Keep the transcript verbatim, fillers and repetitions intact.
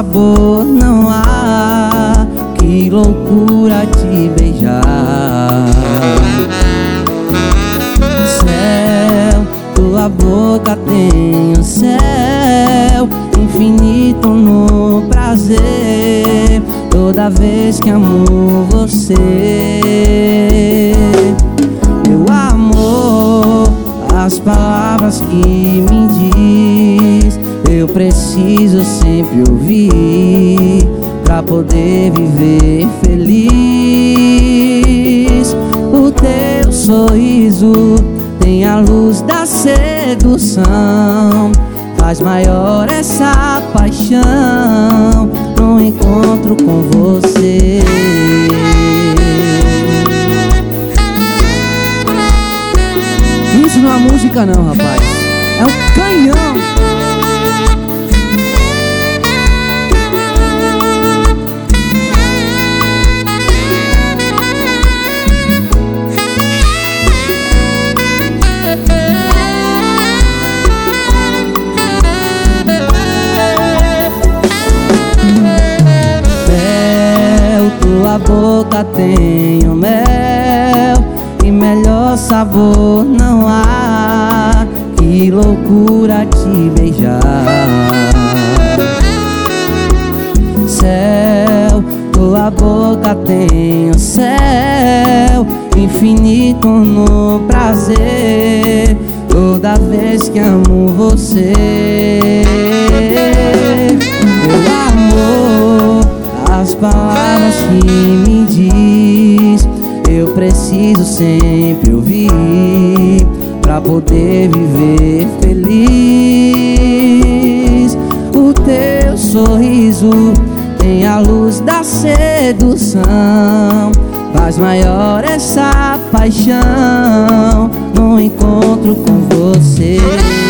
sabor não há. Que loucura te beijar. Céu, tua boca tem o céu infinito no prazer. Toda vez que amo você, meu amor, as palavras que me diz eu preciso sempre ouvir pra poder viver feliz. O teu sorriso tem a luz da sedução, faz maior essa paixão no encontro com você. Isso não é música não, rapaz, é um canhão. Tua boca tem o mel e melhor sabor não há. Que loucura te beijar. Céu, tua boca tem o céu infinito no prazer. Toda vez que amo você, meu amor, as palavras que me diz eu preciso sempre ouvir pra poder viver feliz. O teu sorriso tem a luz da sedução, faz maior essa paixão no encontro com você.